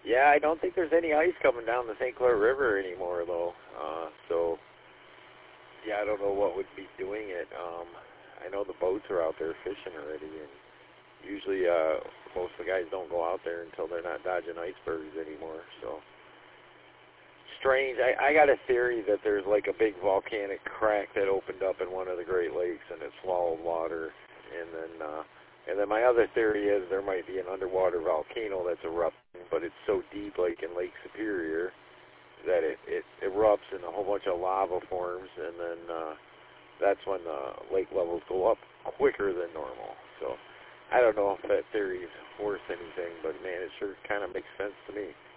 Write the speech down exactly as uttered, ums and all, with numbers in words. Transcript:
Yeah, I don't think there's any ice coming down the Saint Clair River anymore, though. Uh, so, yeah, I don't know what would be doing it. Um, I know the boats are out there fishing already, and usually uh, most of the guys don't go out there until they're not dodging icebergs anymore. So, strange. I, I got a theory that there's like a big volcanic crack that opened up in one of the Great Lakes, and it swallowed water, and then... Uh, And then my other theory is there might be an underwater volcano that's erupting, but it's so deep, like in Lake Superior, that it, it erupts and a whole bunch of lava forms, and then uh, that's when the lake levels go up quicker than normal. So I don't know if that theory is worth anything, but man, it sure kind of makes sense to me.